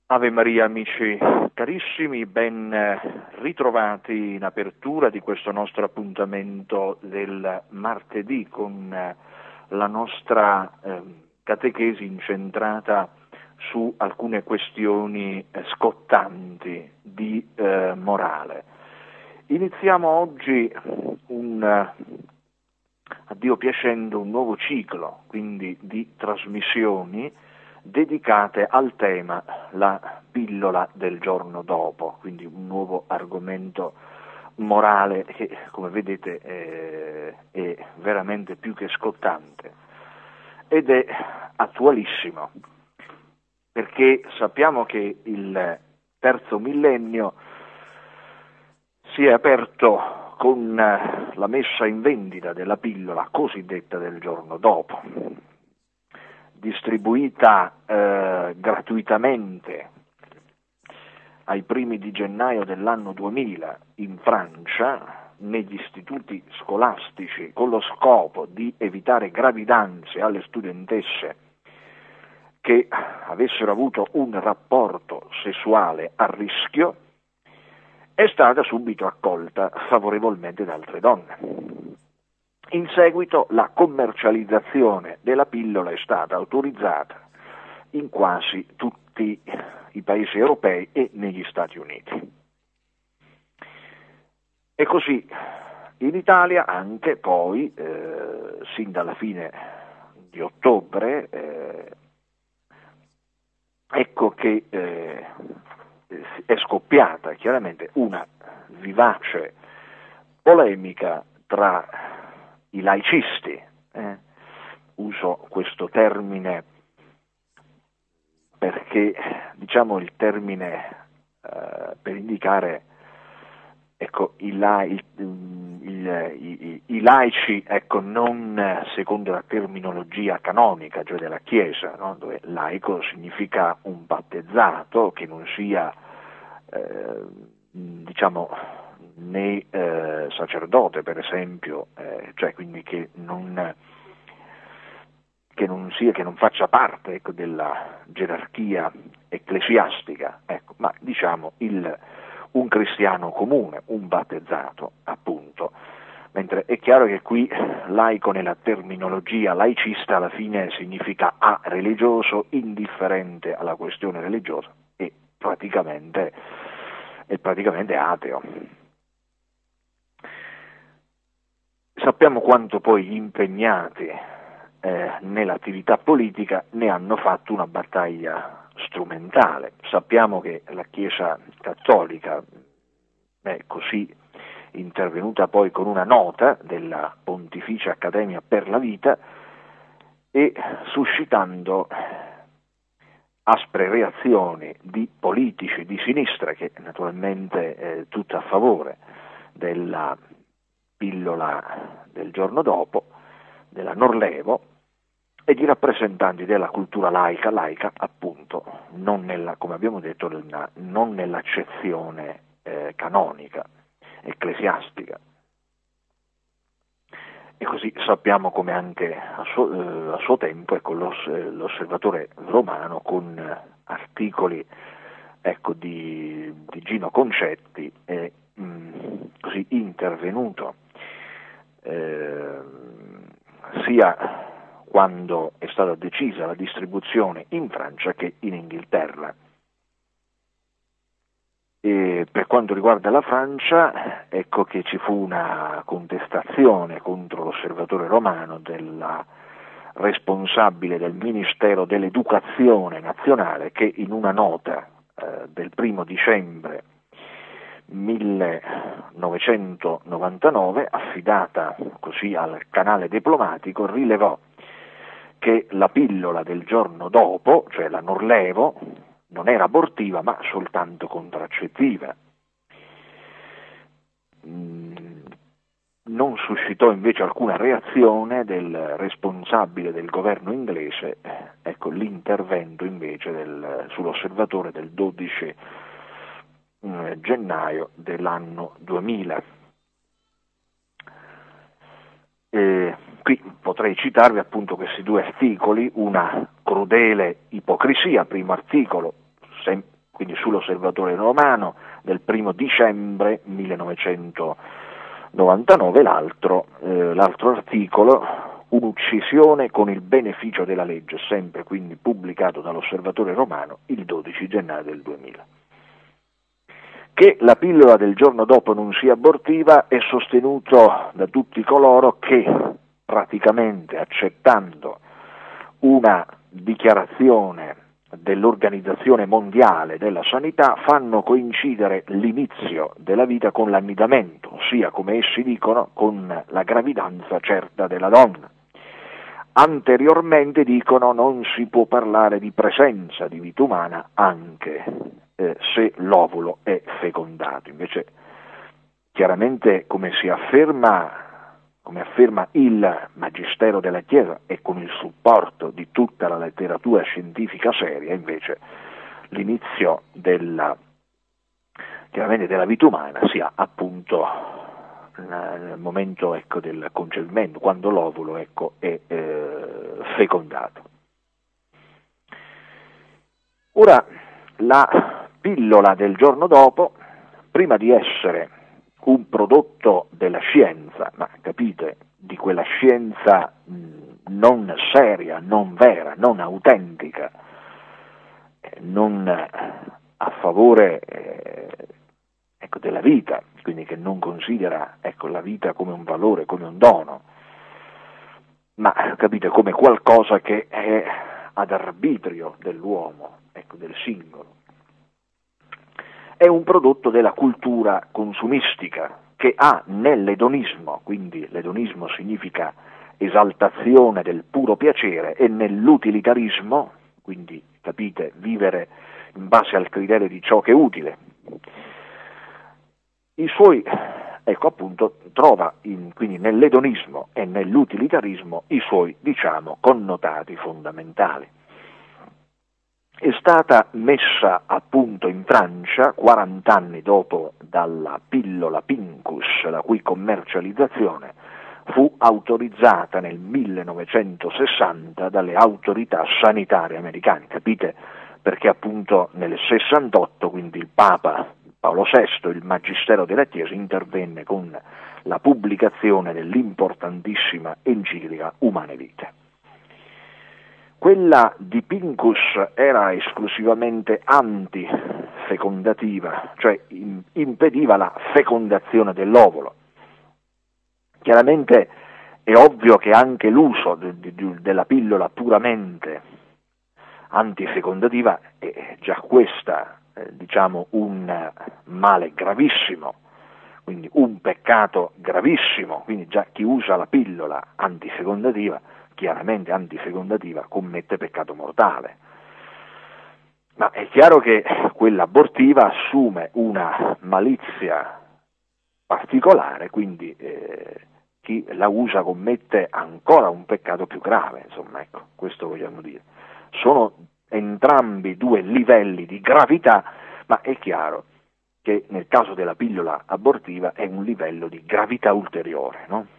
Ave Maria, amici carissimi, ben ritrovati in apertura di questo nostro appuntamento del martedì con la nostra catechesi incentrata su alcune questioni scottanti di morale. Iniziamo oggi a Dio piacendo un nuovo ciclo, quindi di trasmissioni dedicate al tema la pillola del giorno dopo, quindi un nuovo argomento morale che, come vedete, è veramente più che scottante ed è attualissimo, perché sappiamo che il terzo millennio si è aperto con la messa in vendita della pillola cosiddetta del giorno dopo, distribuita gratuitamente ai primi di gennaio dell'anno 2000 in Francia negli istituti scolastici con lo scopo di evitare gravi danni alle studentesse che avessero avuto un rapporto sessuale a rischio, è stata subito accolta favorevolmente da altre donne. In seguito la commercializzazione della pillola è stata autorizzata in quasi tutti i paesi europei e negli Stati Uniti. E così in Italia anche poi, sin dalla fine di ottobre, ecco che è scoppiata chiaramente una vivace polemica tra i laicisti, uso questo termine perché diciamo il termine per indicare ecco, i laici, ecco, non secondo la terminologia canonica, cioè della Chiesa, no? Dove laico significa un battezzato che non sia diciamo né sacerdote per esempio, cioè quindi che non faccia parte, ecco, della gerarchia ecclesiastica, ecco, ma diciamo un cristiano comune, un battezzato appunto, mentre è chiaro che qui laico nella terminologia laicista alla fine significa religioso, indifferente alla questione religiosa e praticamente ateo. Sappiamo quanto poi gli impegnati nell'attività politica ne hanno fatto una battaglia strumentale. Sappiamo che la Chiesa cattolica è così intervenuta poi con una nota della Pontificia Accademia per la Vita e suscitando aspre reazioni di politici di sinistra, che naturalmente tutta a favore della pillola del giorno dopo, della Norlevo, e di rappresentanti della cultura laica appunto, come abbiamo detto, non nell'accezione canonica, ecclesiastica. E così sappiamo come anche a suo tempo, ecco, l'Osservatore Romano con articoli, ecco, di Gino Concetti è così intervenuto sia quando è stata decisa la distribuzione in Francia che in Inghilterra. E per quanto riguarda la Francia, ecco che ci fu una contestazione contro l'Osservatore Romano della responsabile del Ministero dell'Educazione Nazionale, che in una nota del 1 dicembre 1999, affidata così al canale diplomatico, rilevò che la pillola del giorno dopo, cioè la Norlevo, non era abortiva ma soltanto contraccettiva. Non suscitò invece alcuna reazione del responsabile del governo inglese, ecco l'intervento invece sull'Osservatore del 12 gennaio dell'anno 2000. Qui potrei citarvi appunto questi due articoli, una crudele ipocrisia, primo articolo, quindi sull'Osservatore Romano del 1 dicembre 1999, l'altro articolo, Un'uccisione con il beneficio della legge, sempre quindi pubblicato dall'Osservatore Romano il 12 gennaio del 2000. Che la pillola del giorno dopo non sia abortiva è sostenuto da tutti coloro che, praticamente accettando una dichiarazione dell'Organizzazione Mondiale della Sanità, fanno coincidere l'inizio della vita con l'annidamento, ossia, come essi dicono, con la gravidanza certa della donna. Anteriormente, dicono, non si può parlare di presenza di vita umana anche se l'ovulo è fecondato. Invece, chiaramente, come afferma il Magistero della Chiesa e con il supporto di tutta la letteratura scientifica seria, invece l'inizio della vita umana si ha appunto nel momento del concepimento, quando l'ovulo è fecondato. Ora, la pillola del giorno dopo, prima di essere un prodotto della scienza, ma capite, di quella scienza non seria, non vera, non autentica, non a favore della vita, quindi che non considera la vita come un valore, come un dono, ma capite, come qualcosa che è ad arbitrio dell'uomo, del singolo. È un prodotto della cultura consumistica che ha nell'edonismo, quindi l'edonismo significa esaltazione del puro piacere, e nell'utilitarismo, quindi capite, vivere in base al criterio di ciò che è utile, i suoi, appunto, trova quindi nell'edonismo e nell'utilitarismo i suoi, connotati fondamentali. È stata messa a punto in Francia 40 anni dopo dalla pillola Pincus, la cui commercializzazione fu autorizzata nel 1960 dalle autorità sanitarie americane. Capite perché appunto nel 68, quindi il Papa Paolo VI, il Magistero della Chiesa, intervenne con la pubblicazione dell'importantissima enciclica Humane Vitae. Quella di Pincus era esclusivamente antifecondativa, cioè impediva la fecondazione dell'ovulo. Chiaramente è ovvio che anche l'uso della pillola puramente antifecondativa è già questa, un male gravissimo, quindi un peccato gravissimo, quindi già chi usa la pillola antifecondativa, chiaramente antifecondativa, commette peccato mortale. Ma è chiaro che quella abortiva assume una malizia particolare, quindi chi la usa commette ancora un peccato più grave, insomma, questo vogliamo dire. Sono entrambi due livelli di gravità, ma è chiaro che nel caso della pillola abortiva è un livello di gravità ulteriore, no?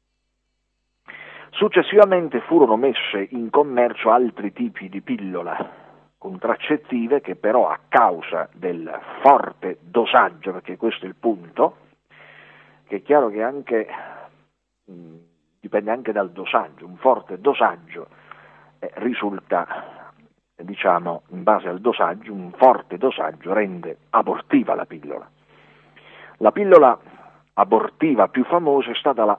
Successivamente furono messe in commercio altri tipi di pillola contraccettive che però, a causa del forte dosaggio, perché questo è il punto, che è chiaro che anche dipende anche dal dosaggio, un forte dosaggio risulta, in base al dosaggio, un forte dosaggio rende abortiva la pillola. La pillola abortiva più famosa è stata la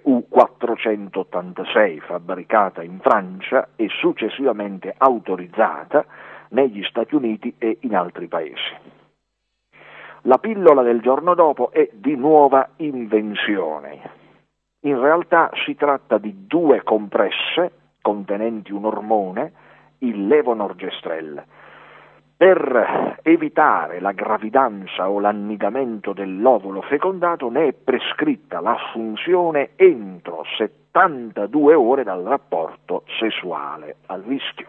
RU486, fabbricata in Francia e successivamente autorizzata negli Stati Uniti e in altri paesi. La pillola del giorno dopo è di nuova invenzione. In realtà si tratta di due compresse contenenti un ormone, il levonorgestrel. Per evitare la gravidanza o l'annidamento dell'ovulo fecondato ne è prescritta l'assunzione entro 72 ore dal rapporto sessuale a rischio.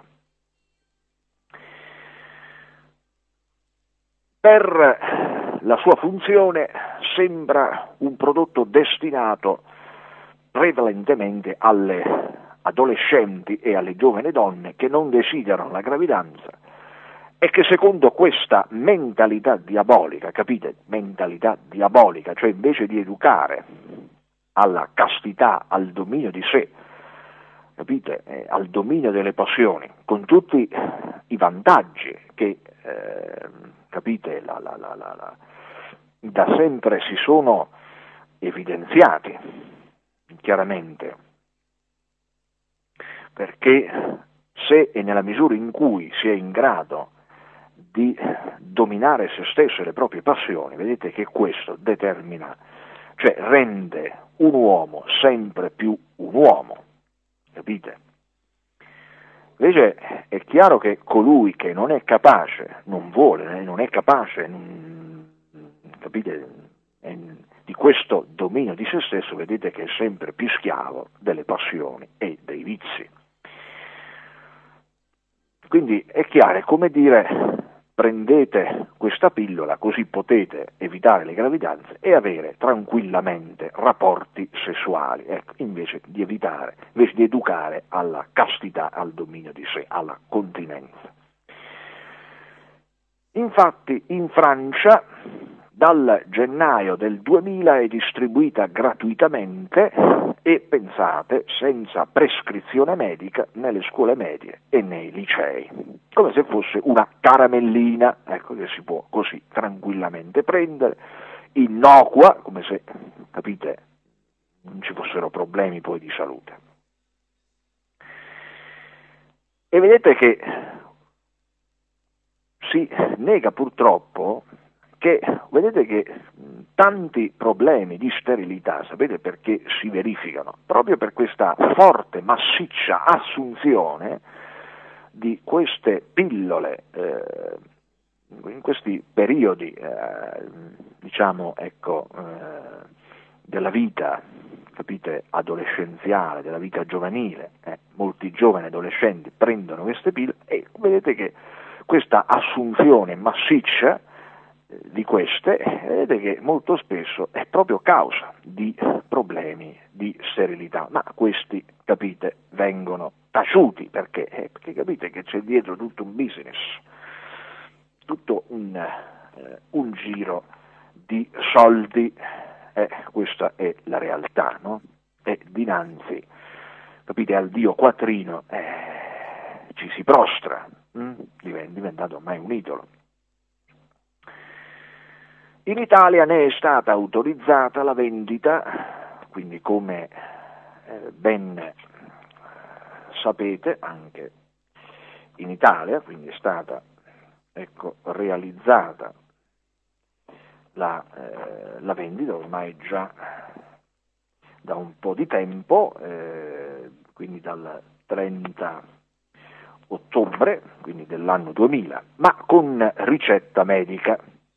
Per la sua funzione sembra un prodotto destinato prevalentemente alle adolescenti e alle giovani donne che non desiderano la gravidanza e che secondo questa mentalità diabolica, capite? Mentalità diabolica, cioè invece di educare alla castità, al dominio di sé, capite? Al dominio delle passioni, con tutti i vantaggi che, capite, da sempre si sono evidenziati chiaramente, perché se e nella misura in cui si è in grado di dominare se stesso e le proprie passioni, vedete che questo determina, cioè rende un uomo sempre più un uomo, capite? Invece è chiaro che colui che non è capace, non vuole, non è capace, capite, di questo dominio di se stesso, vedete che è sempre più schiavo delle passioni e dei vizi. Quindi è chiaro, è come dire: prendete questa pillola così potete evitare le gravidanze e avere tranquillamente rapporti sessuali, ecco, invece di educare alla castità, al dominio di sé, alla continenza. Infatti in Francia dal gennaio del 2000 è distribuita gratuitamente e, pensate, senza prescrizione medica nelle scuole medie e nei licei, come se fosse una caramellina, ecco, che si può così tranquillamente prendere, innocua, come se, capite, non ci fossero problemi poi di salute. E vedete che si nega purtroppo che, vedete che tanti problemi di sterilità, sapete perché si verificano? Proprio per questa forte, massiccia assunzione di queste pillole in questi periodi, diciamo, ecco, della vita, capite, adolescenziale, della vita giovanile. Molti giovani adolescenti prendono queste pillole e vedete che questa assunzione massiccia di queste, vedete che molto spesso è proprio causa di problemi di sterilità, ma questi, capite, vengono taciuti perché capite che c'è dietro tutto un business, tutto un giro di soldi, questa è la realtà, no? E dinanzi, capite, al dio quattrino ci si prostra, diventato ormai un idolo. In Italia ne è stata autorizzata la vendita, quindi come ben sapete anche in Italia, quindi è stata, ecco, realizzata la vendita ormai già da un po' di tempo, quindi dal 30 ottobre, quindi dell'anno 2000, ma con ricetta medica.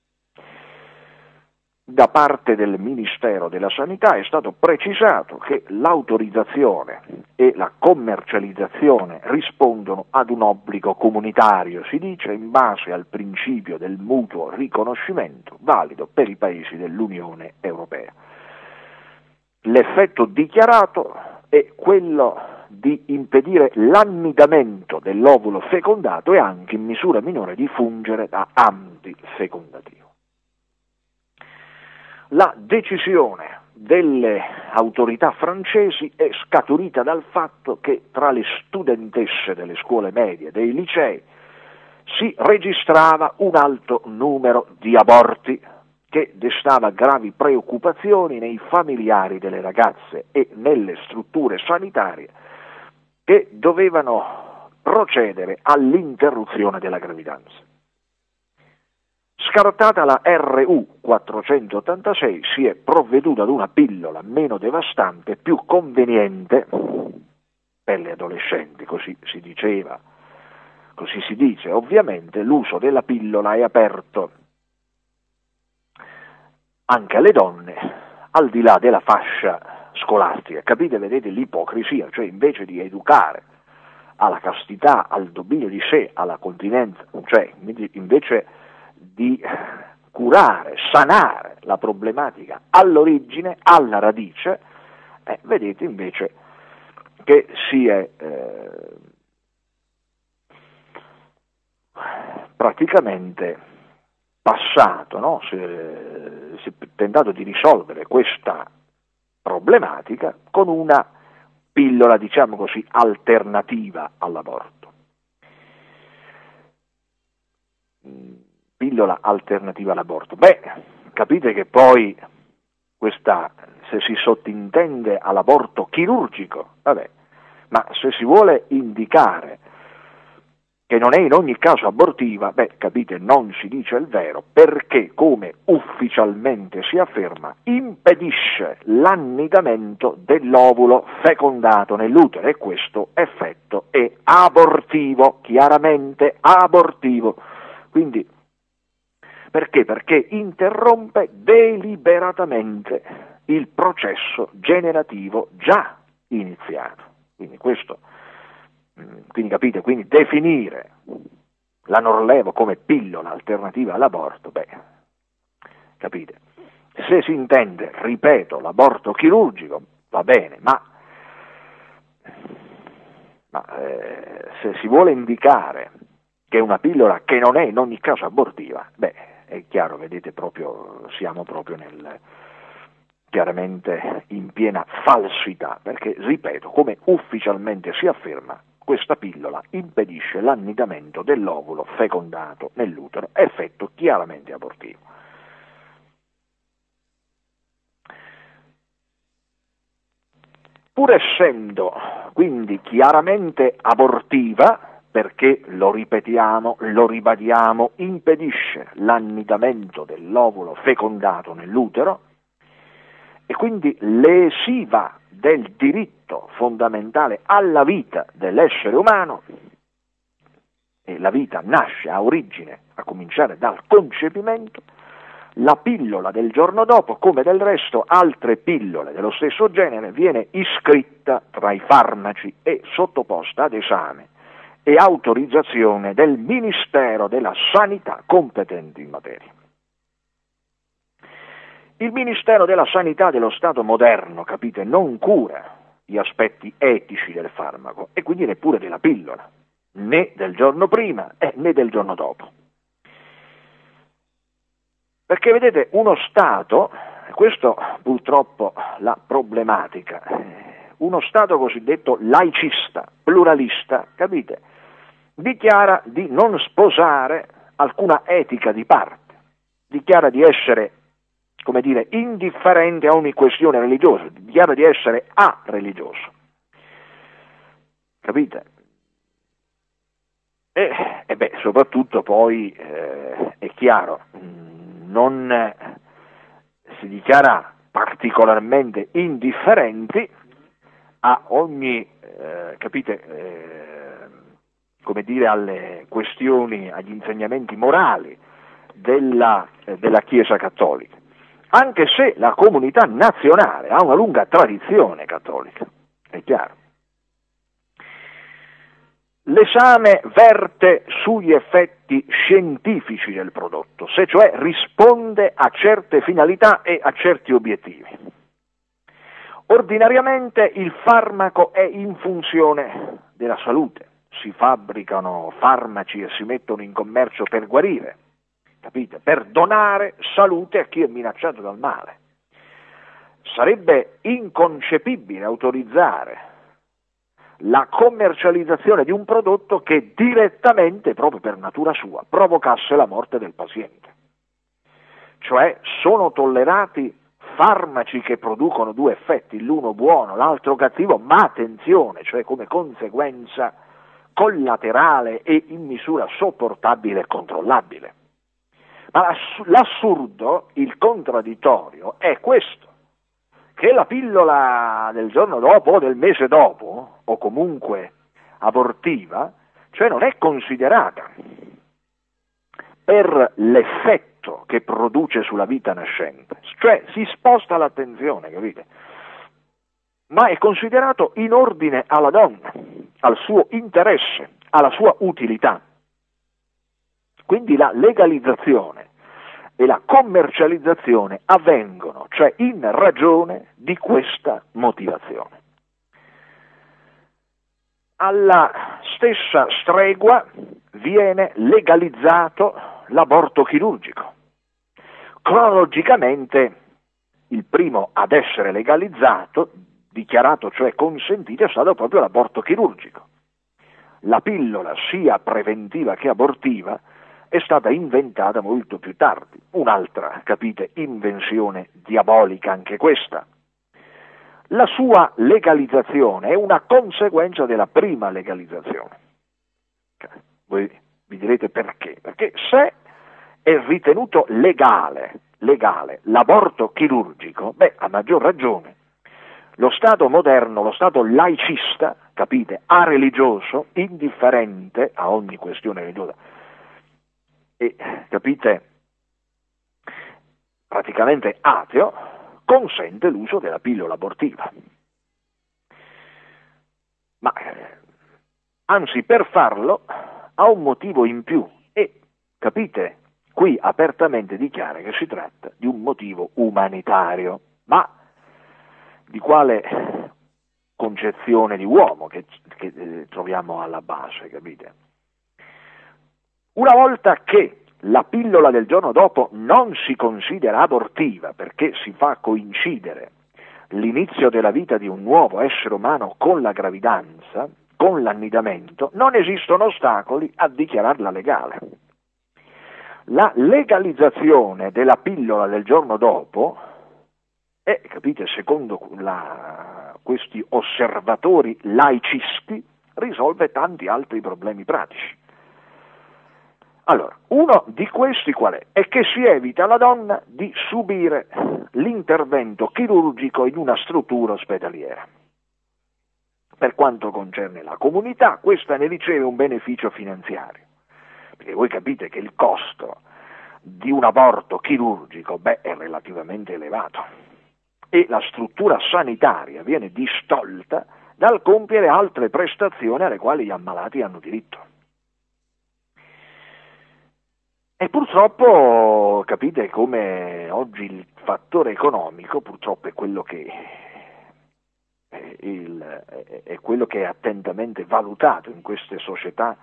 Da parte del Ministero della Sanità è stato precisato che l'autorizzazione e la commercializzazione rispondono ad un obbligo comunitario, si dice, in base al principio del mutuo riconoscimento valido per i paesi dell'Unione Europea. L'effetto dichiarato è quello di impedire l'annidamento dell'ovulo fecondato e anche in misura minore di fungere da antifecondativo. La decisione delle autorità francesi è scaturita dal fatto che tra le studentesse delle scuole medie e dei licei si registrava un alto numero di aborti che destava gravi preoccupazioni nei familiari delle ragazze e nelle strutture sanitarie che dovevano procedere all'interruzione della gravidanza. Scartata la RU 486 si è provveduto ad una pillola meno devastante, più conveniente per le adolescenti, così si diceva, così si dice. Ovviamente l'uso della pillola è aperto anche alle donne, al di là della fascia scolastica. Capite, vedete l'ipocrisia, cioè invece di educare alla castità, al dominio di sé, alla continenza, cioè invece di curare, sanare la problematica all'origine, alla radice, vedete invece che si è praticamente passato, no? Si è tentato di risolvere questa problematica con una pillola, diciamo così, alternativa all'aborto. Pillola alternativa all'aborto. Beh, capite che poi questa, se si sottintende all'aborto chirurgico, vabbè, ma se si vuole indicare che non è in ogni caso abortiva, beh, capite, non si dice il vero, perché, come ufficialmente si afferma, impedisce l'annidamento dell'ovulo fecondato nell'utero, e questo effetto è abortivo, chiaramente abortivo. Quindi, perché? Perché interrompe deliberatamente il processo generativo già iniziato. Quindi capite, quindi definire la Norlevo come pillola alternativa all'aborto, beh, capite, se si intende, ripeto, l'aborto chirurgico, va bene, ma se si vuole indicare che è una pillola che non è in ogni caso abortiva, beh, è chiaro, vedete, siamo proprio chiaramente in piena falsità, perché, ripeto, come ufficialmente si afferma, questa pillola impedisce l'annidamento dell'ovulo fecondato nell'utero, effetto chiaramente abortivo. Pur essendo quindi chiaramente abortiva, perché, lo ripetiamo, lo ribadiamo, impedisce l'annidamento dell'ovulo fecondato nell'utero, e quindi lesiva del diritto fondamentale alla vita dell'essere umano, e la vita nasce, ha origine, a cominciare dal concepimento, la pillola del giorno dopo, come del resto altre pillole dello stesso genere, viene iscritta tra i farmaci e sottoposta ad esame e autorizzazione del Ministero della Sanità competente in materia. Il Ministero della Sanità dello Stato moderno, capite, non cura gli aspetti etici del farmaco e quindi neppure della pillola, né del giorno prima né del giorno dopo. Perché vedete, uno Stato, questo purtroppo la problematica, uno Stato cosiddetto laicista, pluralista, capite, dichiara di non sposare alcuna etica di parte, dichiara di essere, come dire, indifferente a ogni questione religiosa, dichiara di essere areligioso. Capite? E beh, soprattutto poi è chiaro, non si dichiara particolarmente indifferenti a ogni, come dire, alle questioni, agli insegnamenti morali della Chiesa cattolica, anche se la comunità nazionale ha una lunga tradizione cattolica, è chiaro. L'esame verte sugli effetti scientifici del prodotto, se cioè risponde a certe finalità e a certi obiettivi. Ordinariamente il farmaco è in funzione della salute, si fabbricano farmaci e si mettono in commercio per guarire, capite? Per donare salute a chi è minacciato dal male. Sarebbe inconcepibile autorizzare la commercializzazione di un prodotto che direttamente, proprio per natura sua, provocasse la morte del paziente. Cioè sono tollerati farmaci che producono due effetti, l'uno buono, l'altro cattivo, ma attenzione, cioè come conseguenza collaterale e in misura sopportabile e controllabile. Ma l'assurdo, il contraddittorio, è questo, che la pillola del giorno dopo o del mese dopo, o comunque abortiva, cioè non è considerata per l'effetto che produce sulla vita nascente, cioè si sposta l'attenzione, capite? Ma è considerato in ordine alla donna, al suo interesse, alla sua utilità. Quindi la legalizzazione e la commercializzazione avvengono, cioè in ragione di questa motivazione. alla stessa stregua viene legalizzato l'aborto chirurgico. Cronologicamente il primo ad essere legalizzato, dichiarato cioè consentito, è stato proprio l'aborto chirurgico. La pillola, sia preventiva che abortiva, è stata inventata molto più tardi. Un'altra, capite, invenzione diabolica anche questa. La sua legalizzazione è una conseguenza della prima legalizzazione. Voi vi direte perché? Perché se è ritenuto legale l'aborto chirurgico, a maggior ragione lo Stato moderno, lo Stato laicista, capite, areligioso, indifferente a ogni questione religiosa, e capite, praticamente ateo, consente l'uso della pillola abortiva. Ma anzi, per farlo ha un motivo in più e, capite, qui apertamente dichiara che si tratta di un motivo umanitario. Ma di quale concezione di uomo che troviamo alla base, capite? Una volta che la pillola del giorno dopo non si considera abortiva perché si fa coincidere l'inizio della vita di un nuovo essere umano con la gravidanza, con l'annidamento, non esistono ostacoli a dichiararla legale. La legalizzazione della pillola del giorno dopo è, capite, secondo questi osservatori laicisti, risolve tanti altri problemi pratici. Allora, uno di questi qual è? È che si evita alla donna di subire l'intervento chirurgico in una struttura ospedaliera. Per quanto concerne la comunità, questa ne riceve un beneficio finanziario, perché voi capite che il costo di un aborto chirurgico è relativamente elevato e la struttura sanitaria viene distolta dal compiere altre prestazioni alle quali gli ammalati hanno diritto. E purtroppo capite come oggi il fattore economico purtroppo è quello che è quello che è attentamente valutato in queste società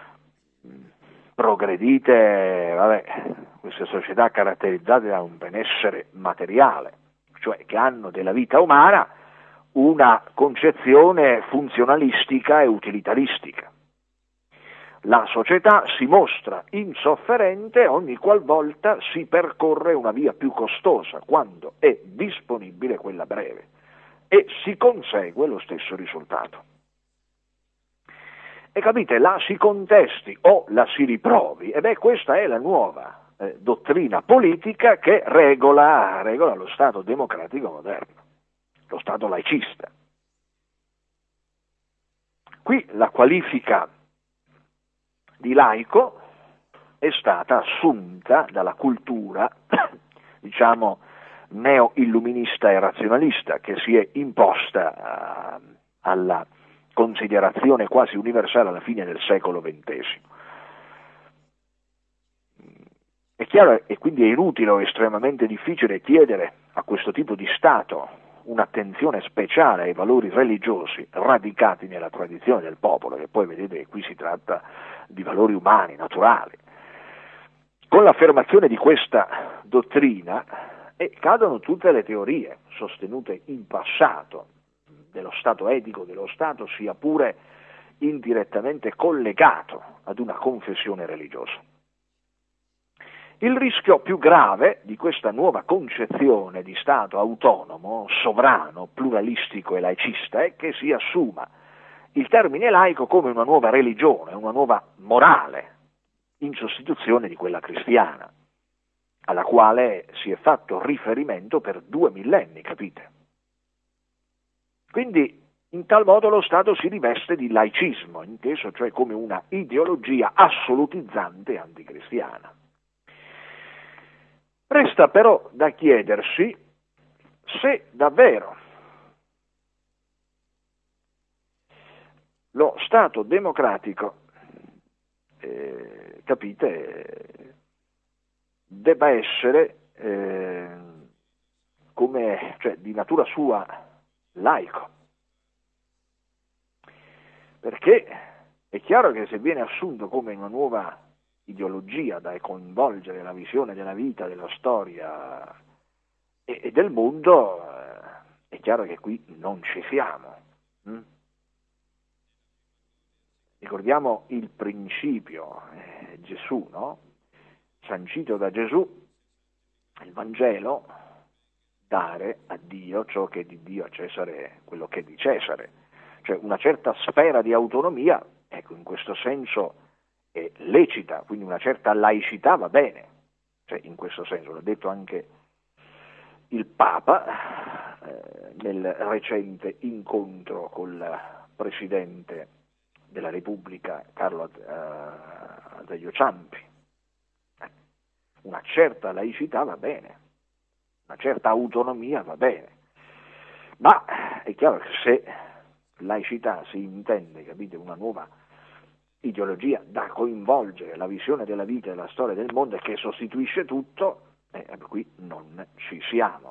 progredite, queste società caratterizzate da un benessere materiale, cioè che hanno della vita umana una concezione funzionalistica e utilitaristica. La società si mostra insofferente ogni qualvolta si percorre una via più costosa, quando è disponibile quella breve, e si consegue lo stesso risultato. E capite, la si contesti o la si riprovi, questa è la nuova dottrina politica che regola lo Stato democratico moderno, lo Stato laicista. Qui la qualifica di laico è stata assunta dalla cultura, diciamo, neo-illuminista e razionalista che si è imposta alla considerazione quasi universale alla fine del secolo XX. È chiaro, e quindi è inutile o estremamente difficile chiedere a questo tipo di Stato un'attenzione speciale ai valori religiosi radicati nella tradizione del popolo, che poi vedete che qui si tratta di valori umani, naturali. Con l'affermazione di questa dottrina cadono tutte le teorie sostenute in passato dello Stato etico, dello Stato sia pure indirettamente collegato ad una confessione religiosa. Il rischio più grave di questa nuova concezione di Stato autonomo, sovrano, pluralistico e laicista è che si assuma il termine laico come una nuova religione, una nuova morale, in sostituzione di quella cristiana, alla quale si è fatto riferimento per 2 millenni, capite? Quindi in tal modo lo Stato si riveste di laicismo, inteso cioè come una ideologia assolutizzante e anticristiana. Resta però da chiedersi se davvero lo Stato democratico, capite, debba essere cioè di natura sua laico. perché è chiaro che se viene assunto come una nuova ideologia da coinvolgere la visione della vita, della storia e del mondo, è chiaro che qui non ci siamo. Ricordiamo il principio, Gesù, no? Sancito da Gesù, il Vangelo, dare a Dio ciò che è di Dio, a Cesare quello che è di Cesare, cioè una certa sfera di autonomia, ecco, in questo senso è lecita, quindi una certa laicità va bene, cioè in questo senso, l'ha detto anche il Papa nel recente incontro col Presidente della Repubblica Carlo Azeglio Ciampi. Una certa laicità va bene, una certa autonomia va bene, ma è chiaro che se laicità si intende, capite, una nuova ideologia da coinvolgere la visione della vita e della storia del mondo e che sostituisce tutto, qui non ci siamo.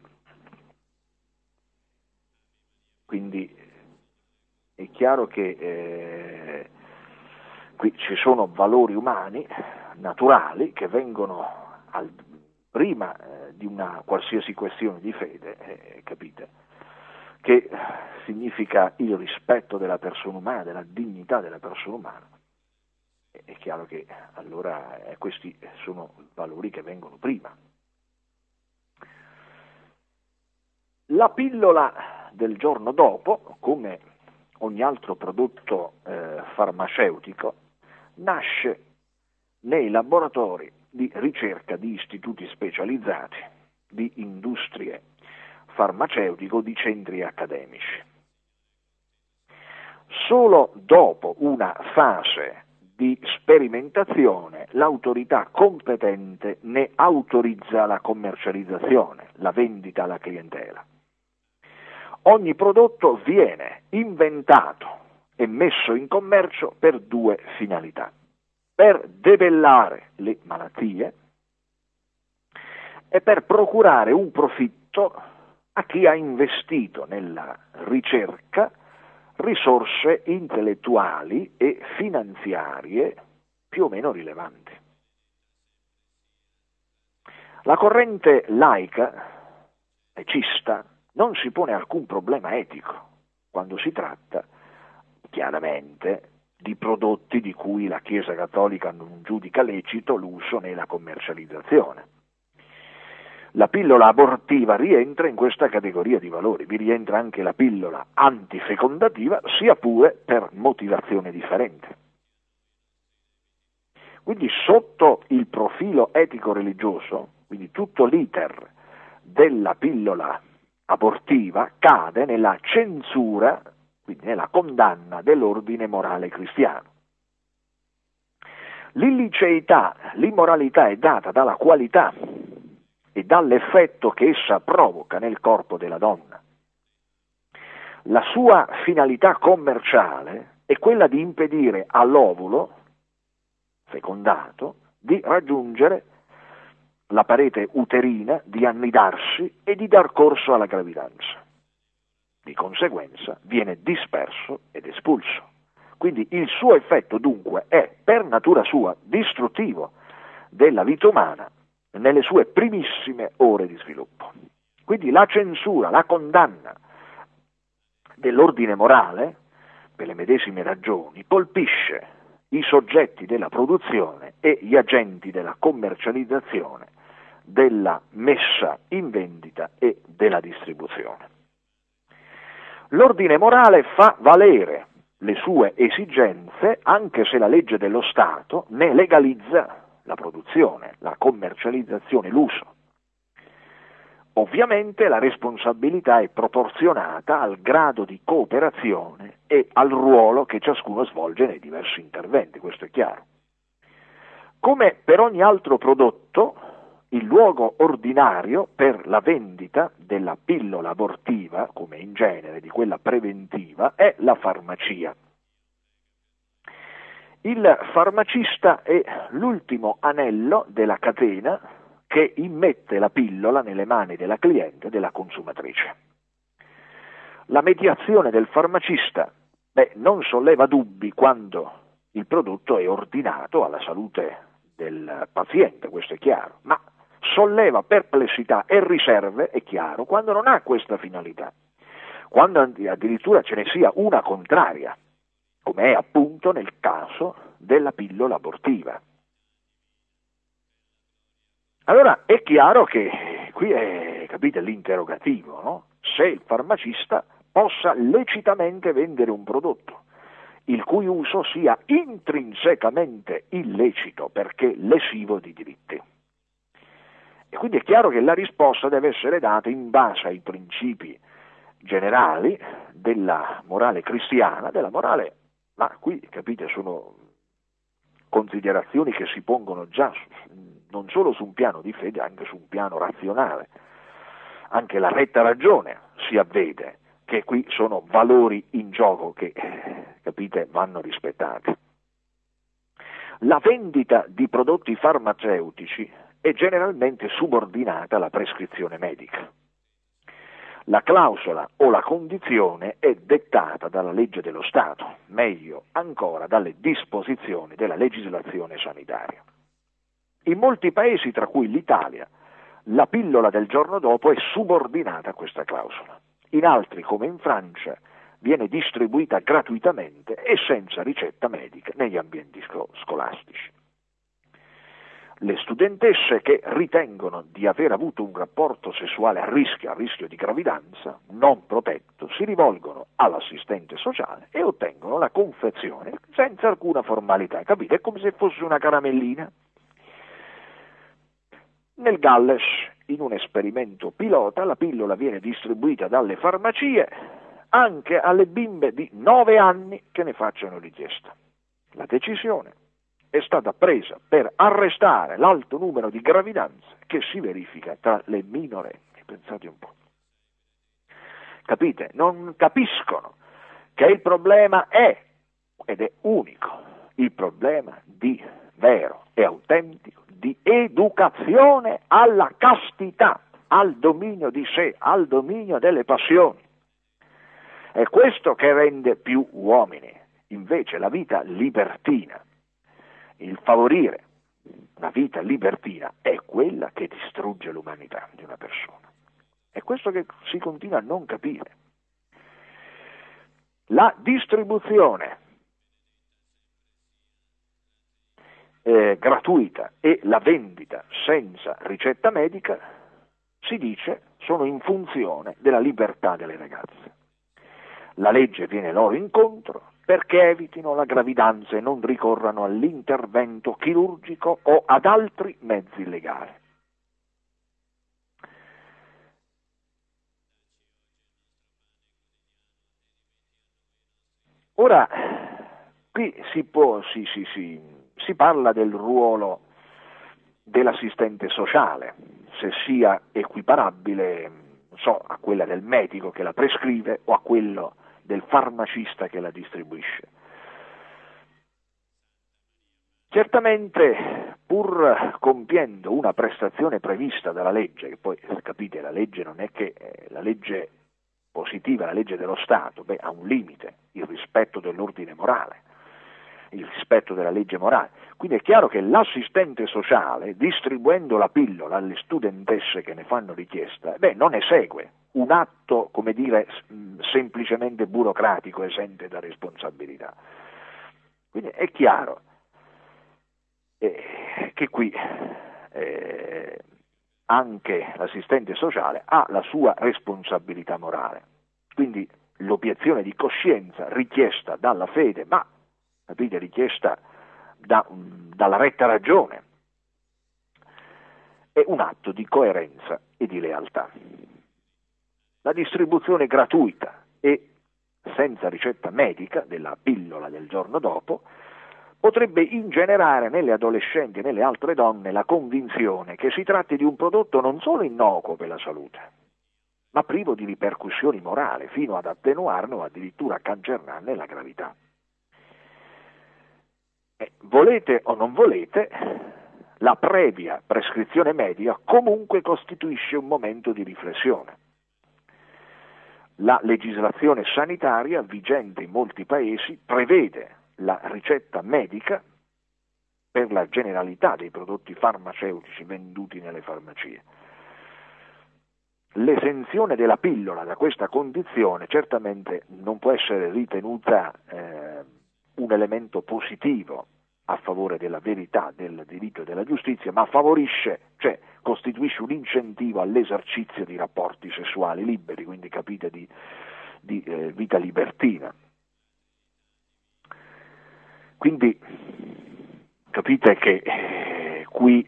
Quindi è chiaro che qui ci sono valori umani, naturali, che vengono prima di una qualsiasi questione di fede, capite? Che significa il rispetto della persona umana, della dignità della persona umana. È chiaro che allora questi sono valori che vengono prima. La pillola del giorno dopo, come ogni altro prodotto farmaceutico, nasce nei laboratori di ricerca di istituti specializzati, di industrie farmaceutiche, di centri accademici. Solo dopo una fase di sperimentazione l'autorità competente ne autorizza la commercializzazione, la vendita alla clientela. Ogni prodotto viene inventato e messo in commercio per due finalità: per debellare le malattie e per procurare un profitto a chi ha investito nella ricerca risorse intellettuali e finanziarie più o meno rilevanti. La corrente laica, laicista, non si pone alcun problema etico quando si tratta, chiaramente, di prodotti di cui la Chiesa Cattolica non giudica lecito l'uso nella commercializzazione. La pillola abortiva rientra in questa categoria di valori, vi rientra anche la pillola antifecondativa, sia pure per motivazione differente. Quindi sotto il profilo etico-religioso, quindi tutto l'iter della pillola abortiva cade nella censura, quindi nella condanna dell'ordine morale cristiano. L'illiceità, l'immoralità è data dalla qualità e dall'effetto che essa provoca nel corpo della donna. La sua finalità commerciale è quella di impedire all'ovulo fecondato di raggiungere la parete uterina, di annidarsi e di dar corso alla gravidanza. Di conseguenza viene disperso ed espulso. Quindi il suo effetto dunque è per natura sua distruttivo della vita umana nelle sue primissime ore di sviluppo. Quindi la censura, la condanna dell'ordine morale, per le medesime ragioni, colpisce i soggetti della produzione e gli agenti della commercializzazione, della messa in vendita e della distribuzione. L'ordine morale fa valere le sue esigenze anche se la legge dello Stato ne legalizza la produzione, la commercializzazione, l'uso. Ovviamente la responsabilità è proporzionata al grado di cooperazione e al ruolo che ciascuno svolge nei diversi interventi, questo è chiaro. Come per ogni altro prodotto, il luogo ordinario per la vendita della pillola abortiva, come in genere di quella preventiva, è la farmacia. Il farmacista è l'ultimo anello della catena che immette la pillola nelle mani della cliente, della consumatrice. La mediazione del farmacista non solleva dubbi quando il prodotto è ordinato alla salute del paziente, questo è chiaro, ma solleva perplessità e riserve, è chiaro, quando non ha questa finalità, quando addirittura ce ne sia una contraria, come è appunto nel caso della pillola abortiva. Allora è chiaro che qui è, capite, l'interrogativo, no? Se il farmacista possa lecitamente vendere un prodotto il cui uso sia intrinsecamente illecito perché lesivo di diritti. E quindi è chiaro che la risposta deve essere data in base ai principi generali della morale cristiana, della morale, ma qui, capite, sono considerazioni che si pongono già non solo su un piano di fede, anche su un piano razionale. Anche la retta ragione si avvede che qui sono valori in gioco che, capite, vanno rispettati. La vendita di prodotti farmaceutici è generalmente subordinata alla prescrizione medica. La clausola o la condizione è dettata dalla legge dello Stato, meglio ancora dalle disposizioni della legislazione sanitaria. In molti paesi, tra cui l'Italia, la pillola del giorno dopo è subordinata a questa clausola. In altri, come in Francia, viene distribuita gratuitamente e senza ricetta medica negli ambienti scolastici. Le studentesse che ritengono di aver avuto un rapporto sessuale a rischio di gravidanza, non protetto, si rivolgono all'assistente sociale e ottengono la confezione senza alcuna formalità. Capite? È come se fosse una caramellina. Nel Galles, in un esperimento pilota, la pillola viene distribuita dalle farmacie anche alle bimbe di 9 anni che ne facciano richiesta. La decisione è stata presa per arrestare l'alto numero di gravidanze che si verifica tra le minorenni. Pensate un po'. Capite? Non capiscono che il problema è, ed è unico, il problema di vero e autentico di educazione alla castità, al dominio di sé, al dominio delle passioni. È questo che rende più uomini. Invece la vita libertina, il favorire una vita libertina, è quella che distrugge l'umanità di una persona. È questo che si continua a non capire. La distribuzione gratuita e la vendita senza ricetta medica, si dice, sono in funzione della libertà delle ragazze. La legge viene loro incontro perché evitino la gravidanza e non ricorrano all'intervento chirurgico o ad altri mezzi legali. Ora, qui si parla del ruolo dell'assistente sociale, se sia equiparabile, non so, a quella del medico che la prescrive o a quello del farmacista che la distribuisce. Certamente, pur compiendo una prestazione prevista dalla legge, che poi, capite, la legge non è che la legge positiva, la legge dello Stato, ha un limite, il rispetto dell'ordine morale, il rispetto della legge morale. Quindi è chiaro che l'assistente sociale, distribuendo la pillola alle studentesse che ne fanno richiesta, non esegue un atto, come dire, semplicemente burocratico, esente da responsabilità. Quindi è chiaro che qui anche l'assistente sociale ha la sua responsabilità morale. Quindi l'obiezione di coscienza richiesta dalla fede, ma capite, richiesta dalla retta ragione, è un atto di coerenza e di lealtà. La distribuzione gratuita e senza ricetta medica della pillola del giorno dopo potrebbe ingenerare nelle adolescenti e nelle altre donne la convinzione che si tratti di un prodotto non solo innocuo per la salute, ma privo di ripercussioni morali, fino ad attenuarne o addirittura cancernarne la gravità. Volete o non volete, la previa prescrizione medica comunque costituisce un momento di riflessione. La legislazione sanitaria vigente in molti paesi prevede la ricetta medica per la generalità dei prodotti farmaceutici venduti nelle farmacie. L'esenzione della pillola da questa condizione certamente non può essere ritenuta un elemento positivo a favore della verità, del diritto e della giustizia, ma cioè costituisce un incentivo all'esercizio di rapporti sessuali liberi, quindi capite di vita libertina. Quindi capite che qui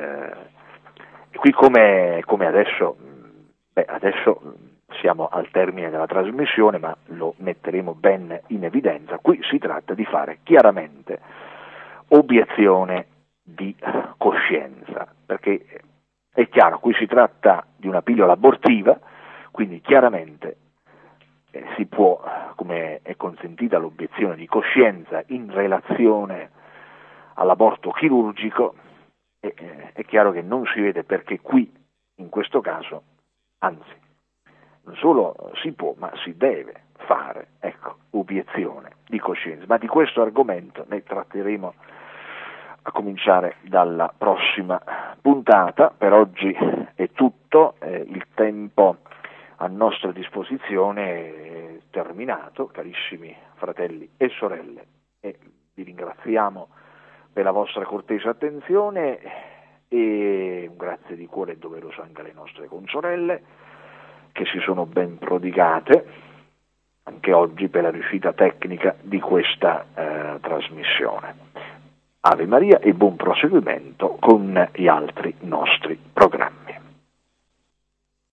come adesso, adesso siamo al termine della trasmissione, ma lo metteremo ben in evidenza, qui si tratta di fare chiaramente obiezione di coscienza, perché è chiaro, qui si tratta di una pillola abortiva, quindi chiaramente si può, come è consentita l'obiezione di coscienza in relazione all'aborto chirurgico, è chiaro che non si vede perché qui, in questo caso, anzi, non solo si può, ma si deve fare, obiezione di coscienza. Ma di questo argomento ne tratteremo a cominciare dalla prossima puntata. Per oggi è tutto, il tempo a nostra disposizione è terminato, carissimi fratelli e sorelle, e vi ringraziamo per la vostra cortese attenzione e un grazie di cuore doveroso anche alle nostre consorelle che si sono ben prodigate anche oggi per la riuscita tecnica di questa trasmissione. Ave Maria e buon proseguimento con gli altri nostri programmi.